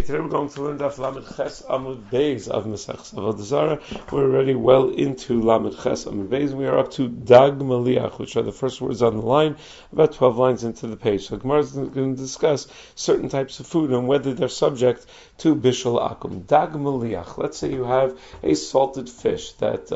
today we're going to learn Daf Lamed Ches Amud Beis of Masechus Avodah Zarah. We're already well into Lamed Ches Amud Beis, and we are up to Dag Maliach, which are the first words on the line, about 12 lines into the page. So Gemara is going to discuss certain types of food and whether they're subject to Bishul Akum. Dag Maliach. Let's say you have a salted fish that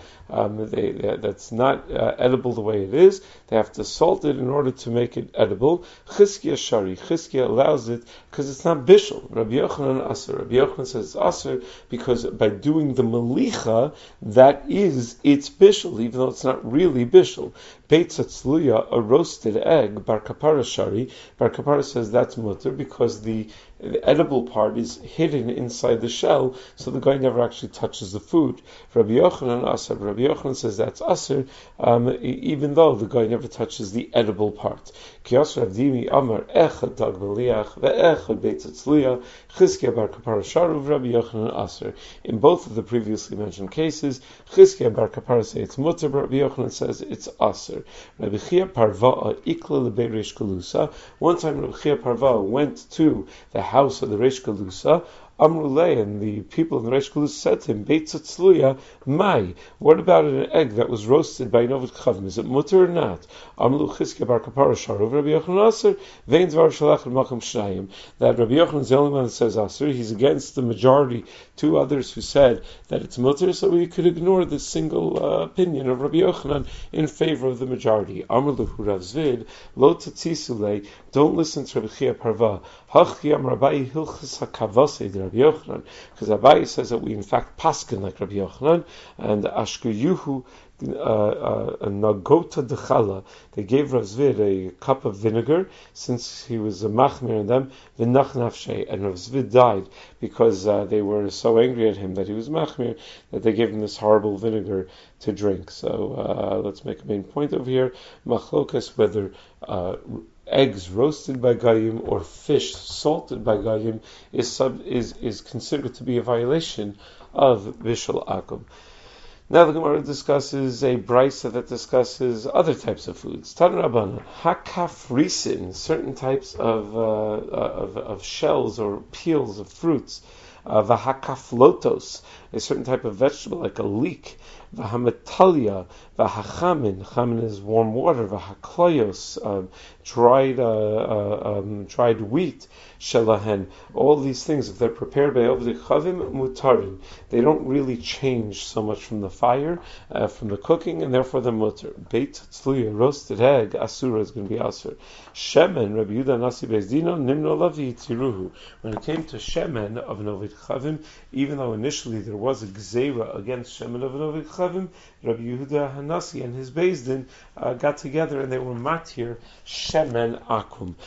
that's not edible the way it is. They have to salt it in order to make it edible. Chizkiya Shari. Chizkiya allows it because it's not bishul. Rabbi Yochanan Aser. Rabbi Yochanan says it's Aser because by doing the malicha, that is its bishul, even though it's not really bishul. Beit Tzatzluya, a roasted egg, Bar Kapara Shari. Bar Kapara says that's mutter because the edible part is hidden inside the shell, so the guy never actually touches the food. Rabbi Yochanan Aser. Rabbi Yochanan says that's Aser, even though the guy never touches the edible part. Kiyas Rav Dimi Amar Echad Dag Maliach ve'Echad Beit Tzatzluya Chizkiya Bar Kapara Sharuv Rabbi Yochanan Aser. In both of the previously mentioned cases, Chizkiya Bar Kapara say it's mutter, but Rabbi Yochanan says it's Aser. Rabbi Chia Parva Ikla Lebei Reish Galusa. One time Rabbi Chia Parva went to the house of the Reish Galusa. Amrulay, and the people in the Reish Galusa said to him, Beit Tzatzluya, Mai, what about an egg that was roasted by Novid Chavim? Is it mutter or not? Amru Chizkiya Bar Kapara Sharuv Rabbi Yochanan Aser, Vein Dvar Shalach Makam Shnayim. That Rabbi Yochanan is the only one that says Aser. He's against the majority, two others who said that it's mutter, so we could ignore the single opinion of Rabbi Yochanan in favor of the majority. Amru Rav Zvid, Lo Tatzisule, don't listen to Rabbi Chia Parva. Hachiyam Rabbi Hilchas HaKavasei Rabbi Yochanan, because Abaye says that we in fact paskin like Rabbi Yochanan, and Ashkuyuhu Nagota Dechala, they gave Rav Zvid a cup of vinegar since he was a machmir in them, V'nach Nafshei, and Rav Zvid died because they were so angry at him that he was machmir that they gave him this horrible vinegar to drink. So let's make a main point over here. Machlokas, whether eggs roasted by Goyim or fish salted by Goyim is considered to be a violation of Bishul Akum. Now the Gemara discusses a brisa that discusses other types of foods. Tan Rabbanan, hakafrisin, certain types of shells or peels of fruits. V'hakaflotos, a certain type of vegetable like a leek. V'hametalia, v'hachamin, chamin is warm water. V'hakloyos, dried wheat. Shelahen, all these things, if they're prepared by Ovdei Chavim mutarin, they don't really change so much from the fire, from the cooking, and therefore they're mutar. Beit Tzatzluya, roasted egg, asura is going to be asur. Shemen, Rabbi Yehuda Nasi Beis Dino, nimno lavi tiruhu. When it came to shemen of an Ovdei Chavim, even though initially there was a gzeira against shemen of an Ovdei Chavim, Rabbi Yehuda Hanasi and his Beis Din got together and they were matir shemen akum.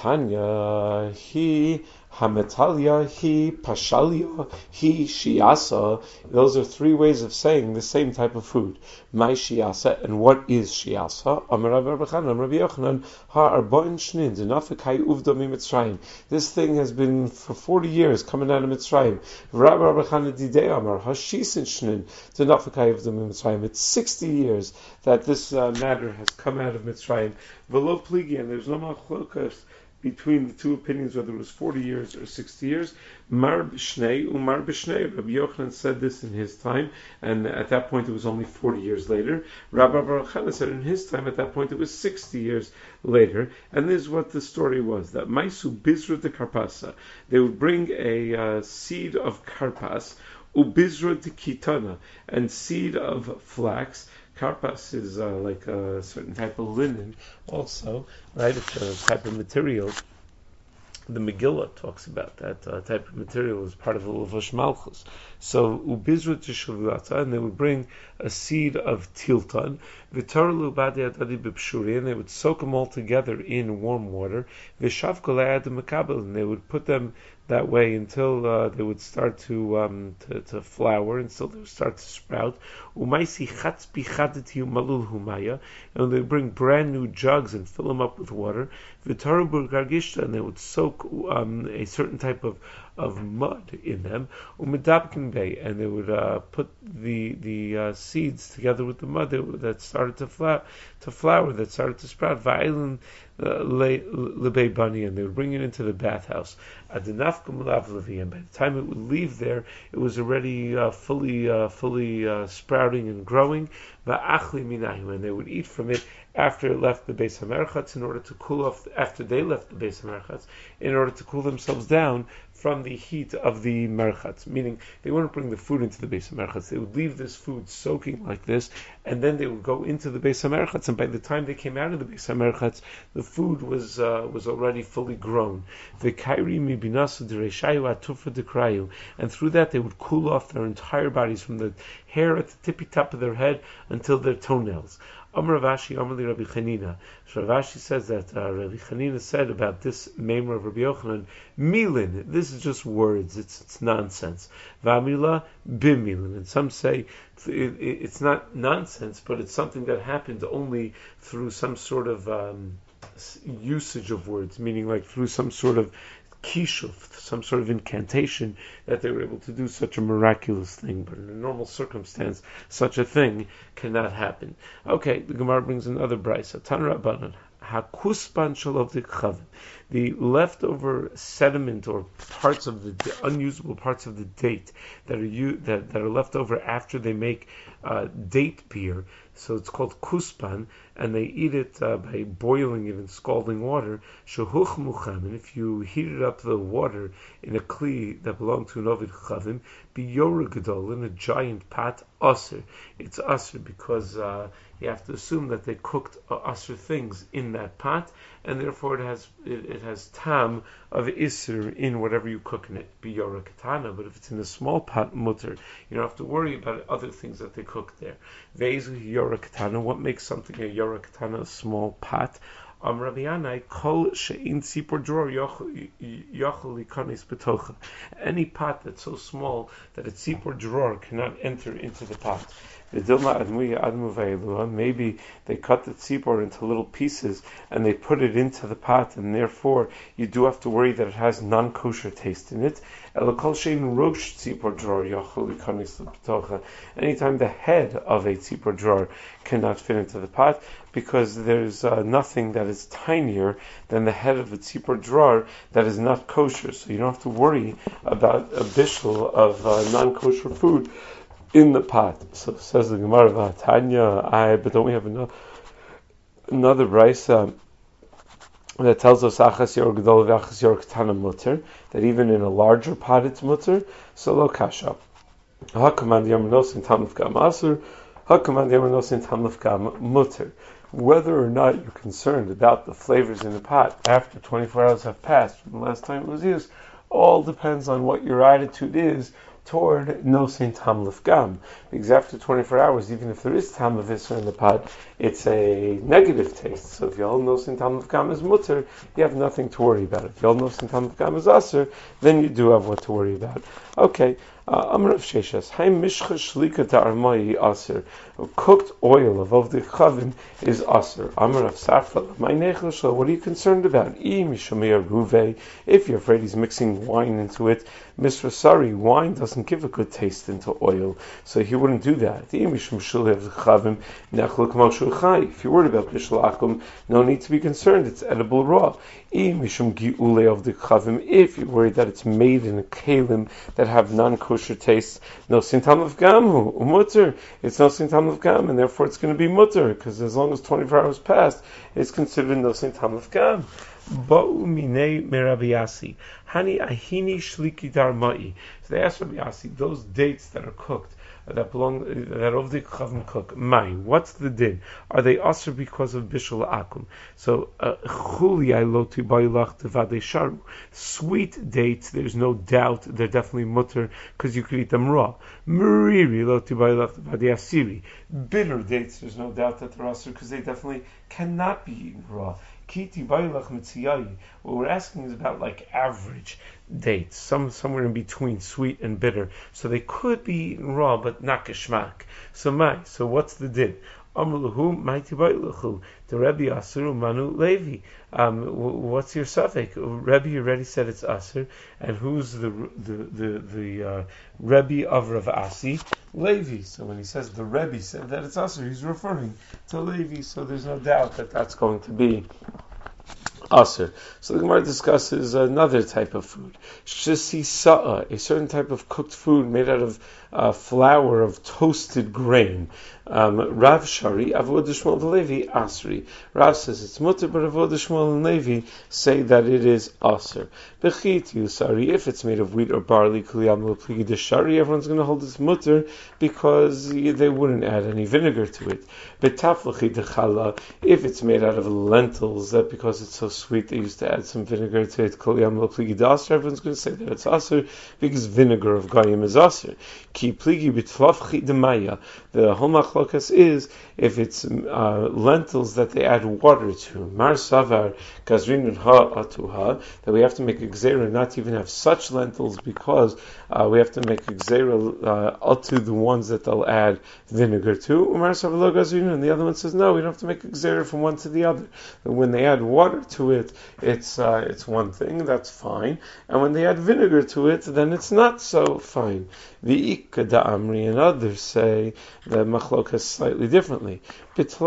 Tanya, he hametalia, he pashalia, he shiasa. Those are three ways of saying the same type of food. My shiasa, and what is shiasa? Amar Rabbi Yochanan, ha'arbain shnin, denafikai uvdami Mitzrayim. This thing has been for 40 years coming out of Mitzrayim. Rabbi Yochanan didei amar, hashisin shnin, denafikai uvdami Mitzrayim. It's 60 years that this matter has come out of Mitzrayim. V'lo pligi, and there's no machlokas between the two opinions, whether it was 40 years or 60 years. Mar b'shnei umar b'shnei. Rabbi Yochanan said this in his time, and at that point it was only 40 years later. Rabbi Baruch Chana said in his time, at that point it was 60 years later. And this is what the story was, that Maisu Bizra de Karpasa, they would bring a seed of karpas, ubizra de kitana, and seed of flax. Karpas is like a certain type of linen also, right? It's a type of material. The Megillah talks about that type of material as part of the Levush Malchus. So, ubizra tishavata, and they would bring a seed of tiltan, v'tarlu b'adei adadi b'pshuri, and they would soak them all together in warm water, v'shav kolei ad mekabel, and they would put them that way until they would start to flower, and so they would start to sprout. Umaisi chatz bichadati umalul humaya, and they would bring brand new jugs and fill them up with water. V'taru b'gargishta, and they would soak a certain type of of mud in them, umedabkin bay, and they would put the seeds together with the mud that started to flower, that started to sprout. Va'ilin lebei bani, and they would bring it into the bathhouse. Adenafkum lavlevi, and by the time it would leave there, it was already fully sprouting and growing. Va'achli minayim, and they would eat from it after it left the Beis HaMerchatz, in order to cool off, after they left the Beis HaMerchatz, in order to cool themselves down from the heat of the Merchatz. Meaning, they wouldn't bring the food into the Beis HaMerchatz. They would leave this food soaking like this, and then they would go into the Beis HaMerchatz, and by the time they came out of the Beis HaMerchatz, the food was already fully grown. And through that, they would cool off their entire bodies, from the hair at the tippy top of their head until their toenails. Amar Rav Ashi, Amar li Rabbi Chanina. So Rav Ashi says that Rabbi Chanina said about this Meimer of Rabbi Yochanan, Milin, this is just words, it's nonsense. V'amila bimilin, and some say it's not nonsense, but it's something that happened only through some sort of usage of words, meaning like through some sort of kishuf, some sort of incantation, that they were able to do such a miraculous thing. But in a normal circumstance, such a thing cannot happen. Okay, the Gemara brings another brisa. Tan Rabbanan, hakuspan shalov dikchavim, the leftover sediment or parts of the unusable parts of the date that are left over after they make date beer. So it's called kuspan, and they eat it by boiling it in scalding water. Shehuch mucham, and if you heated up the water in a kli that belonged to an ovid chavim, biyorah gadol, in a giant pot, aser. It's aser because you have to assume that they cooked aser things in that pot, and therefore it has tam of iser in whatever you cook in it. Biyorah katana, but if it's in a small pot, mutter, you don't have to worry about other things that they cook there. Ve'ezu yorah katana, what makes something a yorah katana, a small pot? Rabbi Yanai, kol she'in tzipor dror yochel likanis betocha. Any pot that's so small that a tzipor dror cannot enter into the pot. Maybe they cut the tzipor into little pieces and they put it into the pot, and therefore you do have to worry that it has non-kosher taste in it. Anytime the head of a tzipor drawer cannot fit into the pot, because there's nothing that is tinier than the head of a tzipor drawer that is not kosher, so you don't have to worry about a bishul of non-kosher food in the pot. So says the Gemara, Tanya, but don't we have another brisa that tells us achas yor gedol v'achas yor ketana mutter, that even in a larger pot it's mutter? So lo kasha. Hakaman yom nosin tam lefgam asur, hakaman yom nosin tam lefgam mutter. Whether or not you're concerned about the flavors in the pot after 24 hours have passed from the last time it was used, all depends on what your attitude is toward no sin tam lefgam. Because after 24 hours, even if there is tam of isra in the pot, it's a negative taste. So if you hold no sin tam lefgam is mutter, you have nothing to worry about. If you hold no sin tam lefgam is aser, then you do have what to worry about. Okay. Amar Rav Sheshas, Haim mishcha shlika ta'armai aser. Cooked oil of the chavim is aser. Amar Rav Sarfat, my nechel shel, what are you concerned about? If you're afraid he's mixing wine into it, Mr. Sorry, wine doesn't give a good taste into oil, so he wouldn't do that. If you're worried about bishul akum, no need to be concerned, it's edible raw. If you're worried that it's made in a kalim that have non-kosher taste, no sintam of gamhu, mutter. It's no sintam of gam, and therefore it's going to be mutter, because as long as 24 hours passed, it's considered no sintam of gam. Ba'u minei Rabbi Yasi, hani ahini shliki darmai. So they asked Rabbi Yasi, those dates that are cooked, that of the chavim cook, what's the din? Are they also because of bishul akum? So sweet dates, there's no doubt they're definitely mutter, because you could eat them raw. Bitter dates, there's no doubt that they're also, because they definitely cannot be eaten raw. What we're asking is about like average dates, somewhere in between sweet and bitter. So they could be eaten raw, but not geschmack. So what's the din? Amruhu Maiti Bailuchu. The Rebbe Asur Manu Levi. What's your suffix? Rebbe already said it's Asur, and who's the Rebbe of Rav Asi? Levi. So when he says the Rebbe said that it's Asur, he's referring to Levi. So there's no doubt that that's going to be Aser. So the Gemara discusses another type of food. Shisi sa'a, a certain type of cooked food made out of flour of toasted grain. Rav Shari, Avodah Shmuel Levi, Asri. Rav says it's mutter, but Avodah Shmuel and Levi say that it is Aser. Bechit Yusari, if it's made of wheat or barley, Kuliyam Lopligi Deshari, everyone's going to hold it's mutter because they wouldn't add any vinegar to it. Betaflachi Dechala, if it's made out of lentils, that because it's so sweet they used to add some vinegar to it, Kuliyam Lopligi Daser, everyone's going to say that it's Aser because vinegar of Goyim is Aser. Ki Pligi Betlafchi Demaya, the whole machlokas is if it's lentils that they add water to. Mar Savar Gazrin Ha Atuha, that we have to make a gzera not to even have such lentils because we have to make a gzera to the ones that they'll add vinegar to. Umar Savar Lo Gazrin, and the other one says no, we don't have to make a gzera from one to the other. And when they add water to it, it's one thing, that's fine. And when they add vinegar to it, then it's not so fine. The Ikka da Amri and others say that machlokas slightly differently. If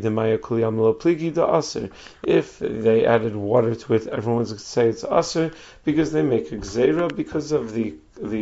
they added water to it, everyone's going to say it's aser because they make a gzeira because of the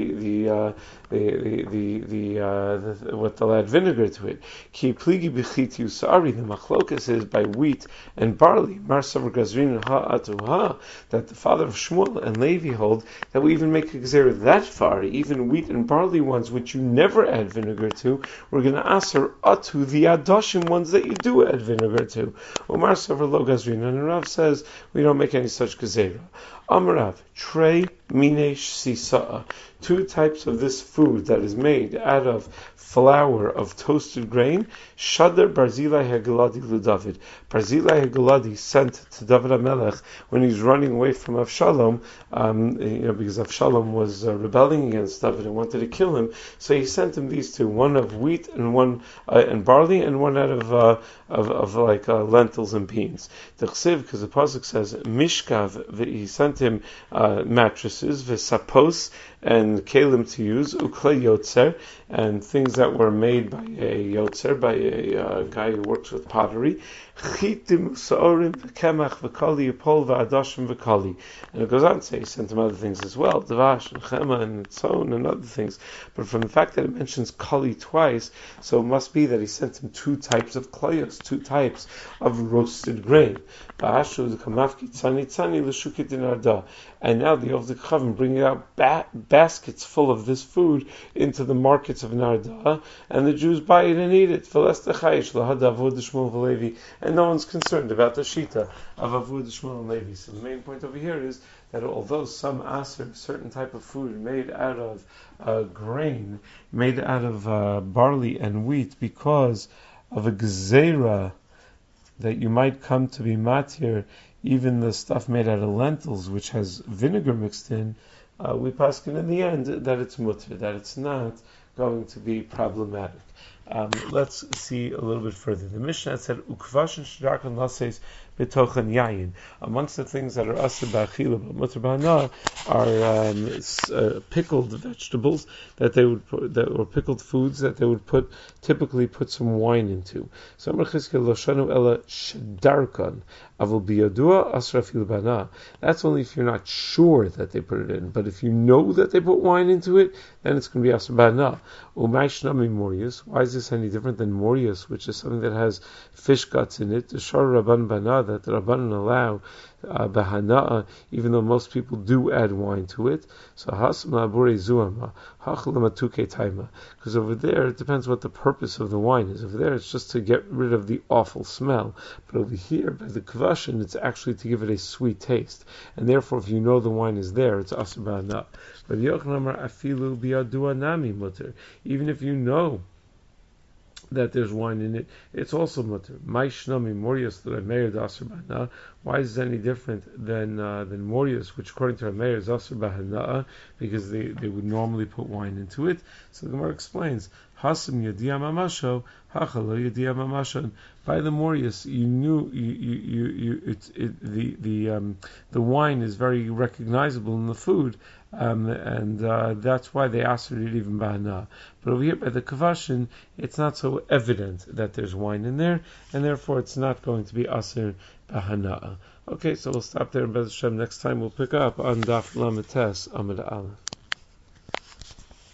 what they'll add vinegar to it. Ki pligi b'chit yusari, the machlokas is by wheat and barley. Mar savar gazrin ha'atuha, that the father of Shmuel and Levi hold that we even make a gzeira that far, even wheat and barley ones which you never add vinegar to, we're going to aser atu the adoshim ones that you do add vinegar to. Umar savar lo gazrin, and Rav says we don't make any such gzeira. Amarav, trei minesh sisa'a, two types of this food that is made out of flour of toasted grain. Shadar Barzilai Hageladi Ludavid. Barzilai Hageladi sent to David HaMelech when he's running away from Avshalom, because Avshalom was rebelling against David and wanted to kill him. So he sent him these two, one of wheat and one and barley, and one out of lentils and beans. The Chsiv, because the pasuk says Mishkav, he sent him mattresses, v'sapos, and kalim to use, ukle yotzer, and things that were made by a yotzer, by a guy who works with pottery. Chitim sa'orim v'kemach v'kali yipol v'adashim v'kali. And it goes on to say he sent him other things as well, davash and chema and tzon and other things. But from the fact that it mentions kali twice, so it must be that he sent him two types of klayos, two types of roasted grain. Ba'ashu d'kamafki tzani tzani l'shukit in arda. And now the Ovdei Chavim bring out baskets full of this food into the markets of Narda, and the Jews buy it and eat it. And no one's concerned about the shita of Avodah Shmuel and Levi. So the main point over here is that although some aser, certain type of food made out of grain, made out of barley and wheat, because of a gzeira that you might come to be matir, even the stuff made out of lentils, which has vinegar mixed in, we paskin in the end that it's mutter, that it's not going to be problematic. Let's see a little bit further. The Mishnah said, "Ukvashin shdarkan lases betochen yayin." Amongst the things that are asur ba'achila but mutter b'hana are pickled vegetables that they would put, that were pickled foods that they would typically put some wine into. So Amar Chizkiah lo shanu ela shdarkan avul biyadua asra fil b'hana. That's only if you're not sure that they put it in, but if you know that they put wine into it, then it's going to be asur b'hana. Umay shnami morius. Why is this any different than morius, which is something that has fish guts in it? The shar rabban b'hana, that the rabbanan allow b'hana, even though most people do add wine to it. So hasam la'abure zuama hachlamatuke taima, because over there it depends what the purpose of the wine is. Over there it's just to get rid of the awful smell, but over here by the kvashin it's actually to give it a sweet taste, and therefore if you know the wine is there, it's asur b'hana. But Yochanan afilu bi'adua nami mutter, even if you know that there's wine in it, it's also mutter. Maishnami morius that Meir asur b'hana. Why is it any different than morius, which according to Meir is asur b'hana, because they would normally put wine into it? So the Gemara explains, Hasim Yadiyam Amasho, Hachalo Yadiyam Amashon. By the Morius, you knew the wine is very recognizable in the food, and that's why they asked for it even bahana. But over here by the kavashin, it's not so evident that there's wine in there, and therefore it's not going to be aser bahana. Okay, so we'll stop there. And Bez Hashem, next time we'll pick up on Daf Lametes Amud Aleph.